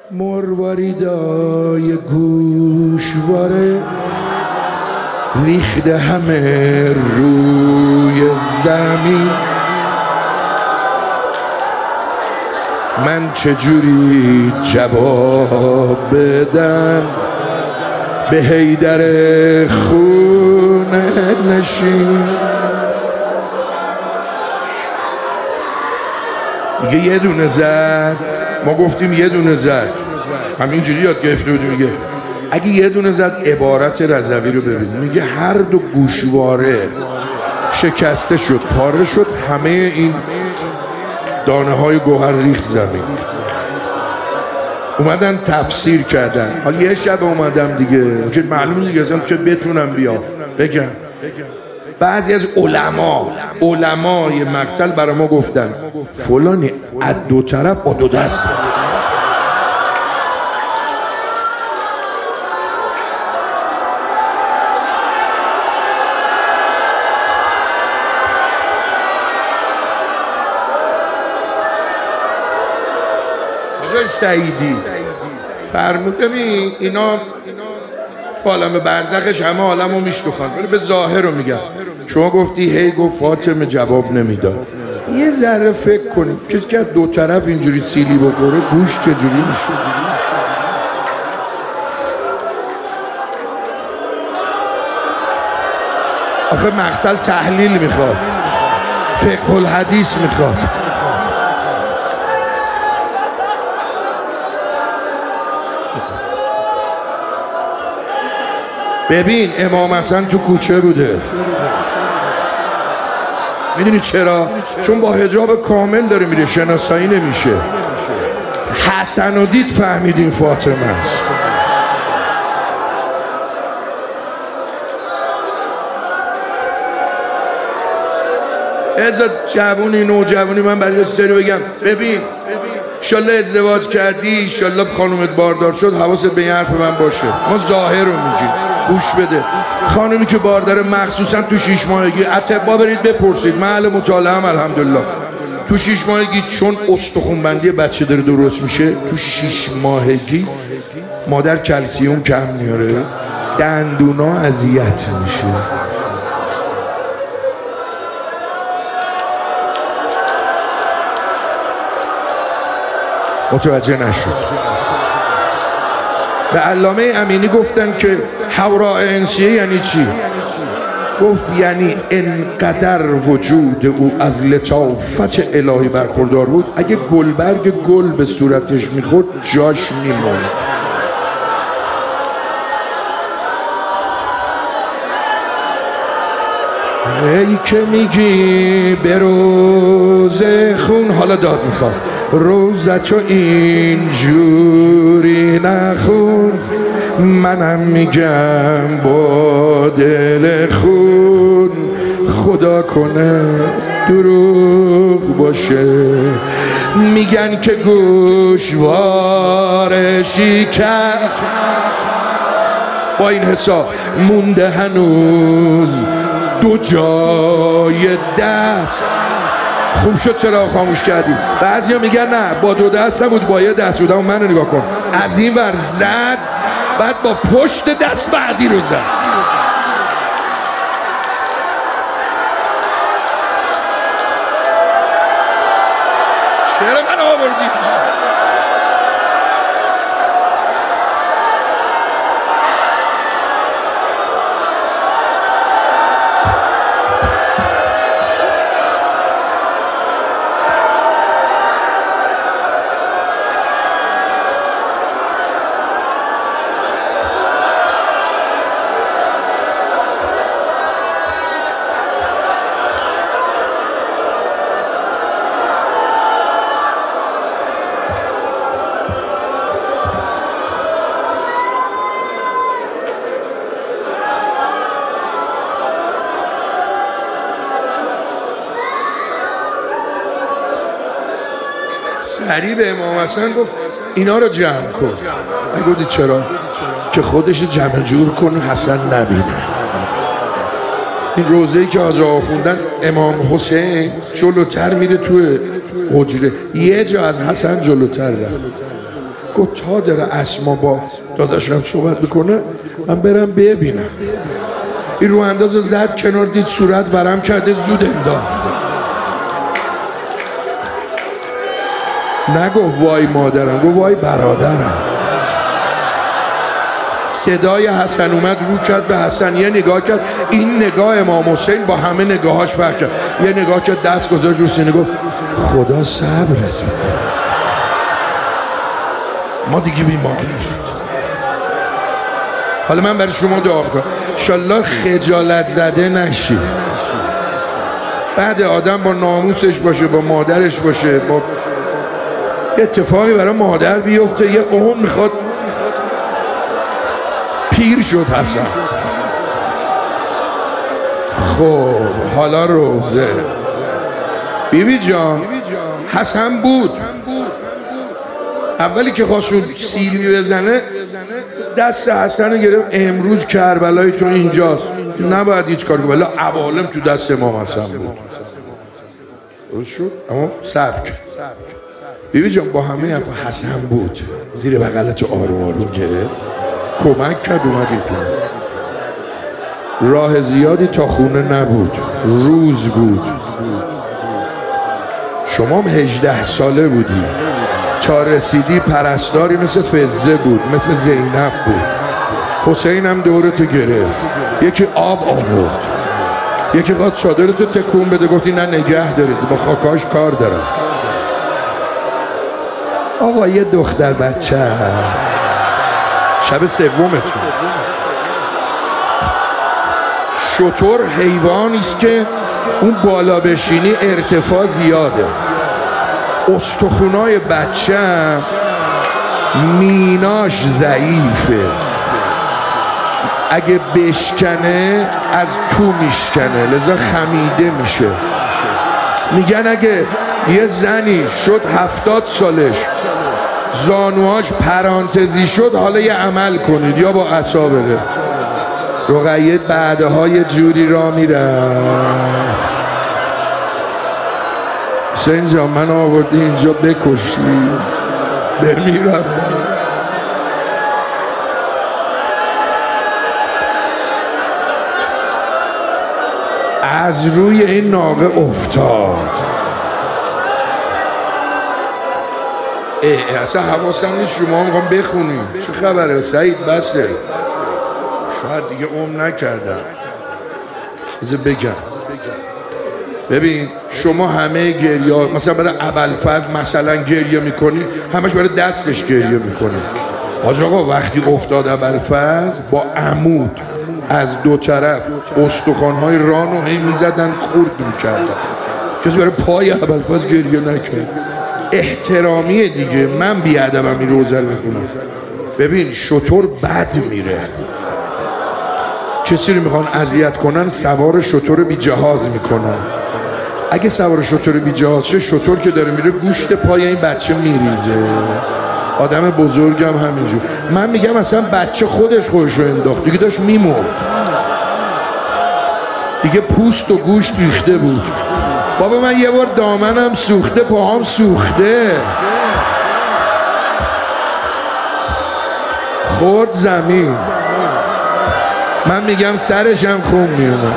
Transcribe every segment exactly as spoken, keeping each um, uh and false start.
مرواریدای گوشواره ریخته همه روی زمین. من چجوری جواب بدم به حیدر خونه نشین؟ میگه یه دونه زد، ما گفتیم یه دونه زد، همینجوری یاد گرفته بودیم. میگه اگه یه دونه زد عبارت رضوی رو ببین، میگه هر دو گوشواره شکسته شد، پاره شد، همه این دانه های گوهر ریخت زمین. اومدن تفسیر کردن. حالا یه شب اومدم دیگه که معلومه دیگه ازم که بتونم بیام بگم. بعضی از علما علمای مقتل برای ما گفتن فلانی از دو طرف با دو دست. آقای سعیدی فرمود ببین اینا عالم برزخش همه عالم رو میشنوخن، ولی به ظاهر رو میگن. شما گفتی هی گفت فاطمه جواب نمیداد. یه ذره فکر کنید کسی که دو طرف اینجوری سیلی بخوره گوش چجوری میشه؟ آخه مقتل تحلیل میخواد، فقه الحدیث میخواد. ببین امام حسن تو کوچه بوده. میدونی چرا؟ چون با حجاب کامل داره میره، شناسایی نمیشه. حسن رو دید فهمید این فاطمه است. ازاد جوونی نوجوونی من برای سری بگم ببین انشالله ازدواج کردی، انشالله خانومت باردار شد، حواست به این حرف من باشه. ما ظاهر رو میگیم، گوش بده. خانومی که بارداره مخصوصا تو شیش ماهگی، اطباء برید بپرسید، من اهل مطالعه ام الحمدلله، تو شیش ماهگی چون استخونبندی بچه داره درست میشه، تو شیش ماهگی مادر کلسیوم کم میاره، دندونا اذیت میشه. متوجه نشد. به علامه امینی گفتن که حوراء انسیه یعنی چی؟ گفت یعنی انقدر وجود او از لطافت الهی برخوردار بود اگه گلبرگ گل به صورتش میخورد جاش میموند. ای که میگی به روز خون، حالا داد میخوام روزتو اینجوری نخون، منم میگم با دل خون، خدا کنه دروغ باشه. میگن که گوشوار شکر با این حساب مونده هنوز دو جای دست. خوب شد چرا خاموش کردیم. بعضیا میگن نه با دو دست نبود با یه دست بود، اما منو نگاه کن، از این ور زد بعد با پشت دست بعدی رو زد. چرا من آوردی؟ سریع به امام حسن گفت اینا رو جمع کن. نگفتی چرا؟ که خودش جمع جور کنه حسن نبینه. این روزه‌ای که حاج آقا خوندن امام حسین جلوتر میره توی حجره، یه جا از حسن جلوتر رفت. گفت تا داره اسما با داداشم صحبت میکنه من برم ببینم. این رو انداز زد کنار، دید صورت ورم کرده، زود انداخت. نگفت وای مادرم، گفت وای برادرم. صدای حسن اومد، رو کرد به حسن، یه نگاه کرد. این نگاه امام حسین با همه نگاهاش فرق کرد. یه نگاه کرد، دست گذاشت رو سینه، گفت خدا صبرت بده. ما دیگه بی مادر شد. حالا من برای شما دعا میکنم انشالله خجالت زده نشی. بعد آدم با ناموسش باشه، با مادرش باشه، با اتفاقی برای مادر بیفته، یه عمر میخواد. پیر شد حسن. خب حالا روزه بیبی جان حسن بود. اولی که خواست سیلی بزنه دست حسن رو گرفت. امروز کربلای تو اینجاست، نباید هیچ کار کنی، ولی عوالم تو دست امام حسن بود. درست شد؟ اما سبک بیبی جان با همه حرف حسن بود. زیر بغلتو آروم آروم گرفت، کمک کرد، اومدی خونه. راه زیادی تا خونه نبود، روز بود. شما هم هجده ساله بودی، تا رسیدی پرستاری مثل فزه بود، مثل زینب بود. حسین هم دورتو گرفت، یکی آب آورد، یکی قد چادرتو تکون بده، گفتی نه نگه دارید، با خاکاش کار دارم. آقا یه دختر بچه هست، شب سومتون. شتر حیوانی است که اون بالا بشینی ارتفاع زیاده. استخونای بچه میناش ضعیفه، اگه بشکنه از تو میشکنه، لذا خمیده میشه. میگن اگه یه زنی شد هفتاد سالش زانوهاش پرانتزی شد، حالا یه عمل کنید یا با عصا بره. رقیه بعدها یه جوری را میرم. حسین جان من آوردی اینجا بکشی، بمیرم. از روی این ناقه افتاد. ای اصلا حواسم نیست شما میخوام بخونیم. چه خبره سعید؟ بسه شاید دیگه عمر نکردم. بذار بگم. ببین شما همه گریه مثلا برای ابوالفضل مثلا گریه میکنی، همش برای دستش گریه میکنی. حاج آقا وقتی افتاد ابوالفضل با عمود از دو طرف استخوان‌های رانو هی میزدن، خورد میکردن. کسی برای پای ابوالفضل گریه نکرد. احترامیه دیگه. من بیادبم این روزه رو میخونم. ببین شتر بد میره، کسی رو میخوان اذیت کنن سوار شتر بی جهاز میکنن. اگه سوار شتر بی جهاز شه، شتر که داره میره گوشت پای این بچه میریزه. آدم بزرگم همینجور. من میگم اصلا بچه خودش خودش رو انداخت دیگه، داشت میمرد دیگه، پوست و گوشت ریخته بود. بابا من یه بار دامنم سوخته، پاهام سوخته، خورد زمین. من میگم سرشم خون میومد.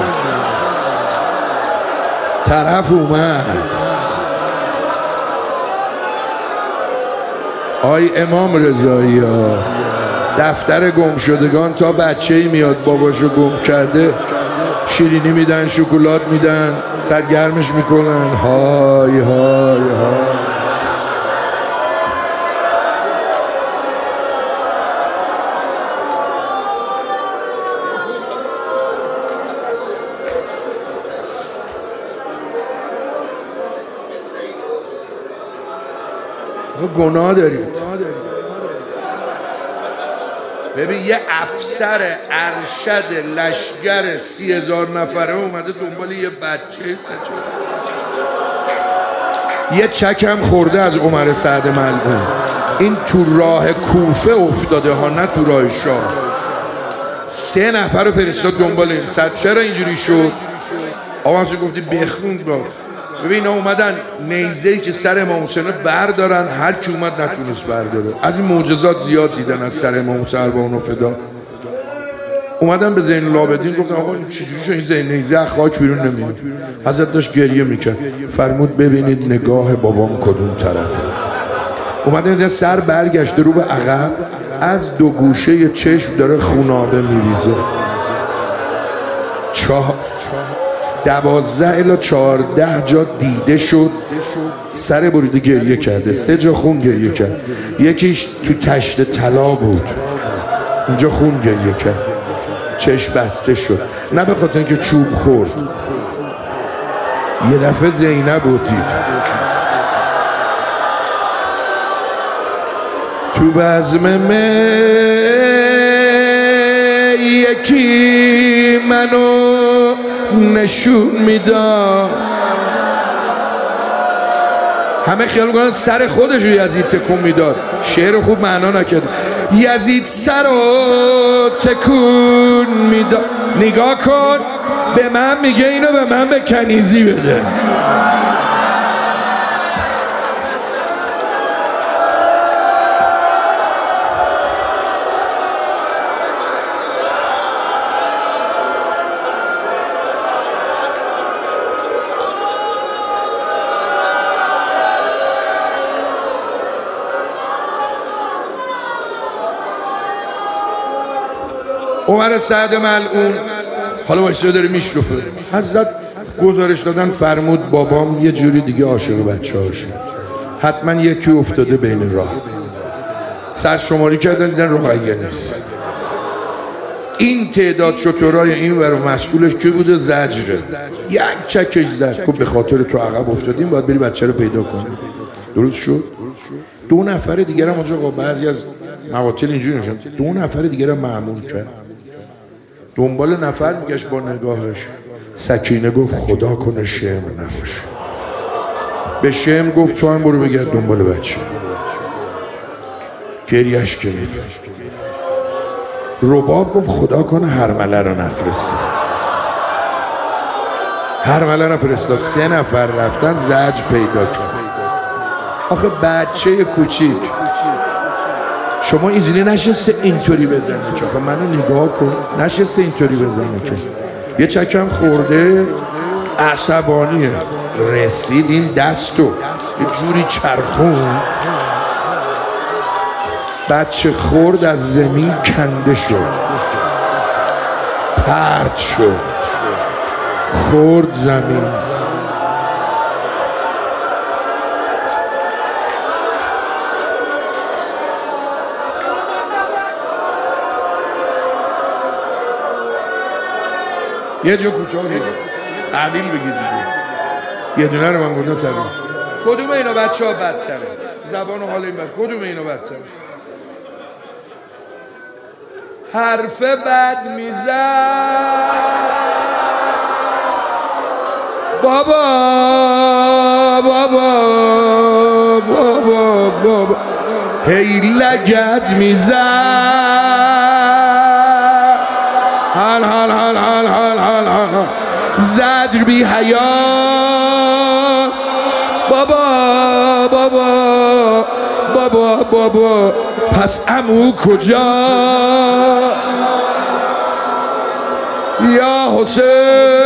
طرف اومد، آی امام رضایی ها، دفتر گم شدگان تا بچه‌ای میاد باباشو گم کرده، شیرینی میدن، شکلات میدن، سرگرمش میکنن. های های های. گناه دارید. ببین یه افسر ارشد لشگر سی هزار نفره اومده دنبال یه بچه سچه، یه چکم خورده از عمر سعد ملعون. این تو راه کوفه افتاده ها، نه تو راه شام. سه نفر رو فرستاد دنبال این. صد چرا اینجوری شد؟ آقا همسه گفتی بخون با ببین اومدن نیزه‌ای که سر امام حسین بردارن، هر کی اومد نتونست برداره. از این معجزات زیاد دیدن از سر امام حسین اربعون فدا. اومدن به زین العابدین گفتن آقا این چجوری شد این زین نیزه از خاک بیرون نمیاد؟ حضرت داشت گریه میکرد، فرمود ببینید نگاه بابام کدوم طرفه. اومدن سر برگشته رو به عقب، از دو گوشه چشم داره خونابه میریزه. چهار دوازده الی چهارده جا دیده شد، سر بریده گریه کرده، سه جا خون گریه کرد، یکیش تو تشت طلا بود اونجا خون گریه کرد، چشم بسته شد، نه به خاطر اینکه چوب خورد. یه دفعه زینب بود دید تو بزم می یکی منو نشون میداد. همه خیال میکنن سر خودش رو یزید تکون میداد، شعر خوب معنا نکرد. یزید سر رو تکون میداد. نگاه کن به من میگه اینو به من به کنیزی بده. عمر سعد ملعون حالا واسه داره میشرفه. حضرت گزارش دادن فرمود بابام یه جوری دیگه عاشق بچه هاشه، حتما یکی افتاده بین راه. سرشماری کردن دیدن رقیه نیست. این تعداد شترای این ور مسئولش کی بوده؟ زجره. یک چکش زد گفت به خاطر تو عقب افتادیم باید بری بچه رو پیدا کنی. درست شد؟ دو نفر دیگر هم آقا بعضی از مقاتل اینجوری نشن، دو نفر دیگر هم مأمور کرد، دنبال نفر میگشت با نگاهش. سکینه گفت خدا کنه شمر نباشه. به شمر گفت تو هم برو بگرد دنبال بچه. گریهش گرفت. رباب گفت خدا کنه هرمله رو نفرسته. هرمله رو فرستاد. سه نفر رفتن، زجر پیدا کرد. آخه بچه کوچیک شما اینجوری نشسته اینطوری بزنه که آخه منو نگاه کن، نشسته اینطوری بزنه که یه چکم خورده عصبانیه، رسید این دستو یه جوری چرخون، بچه خورد از زمین کنده شد، پرت شد، خورد زمین. یه جا کوتاه تعلیل بگید دیگه. یه دونه رو من گفتم تعلیل. کدوم اینا بچه ها بدتره؟ زبان و حال این بد کدوم اینا بدتره؟ حرف بد میزن بابا بابا بابا بابا هی لگد میزن حال حال حال حال حال حال حال زجر بی حیاس بابا بابا بابا بابا پس عمو کجا یا حسین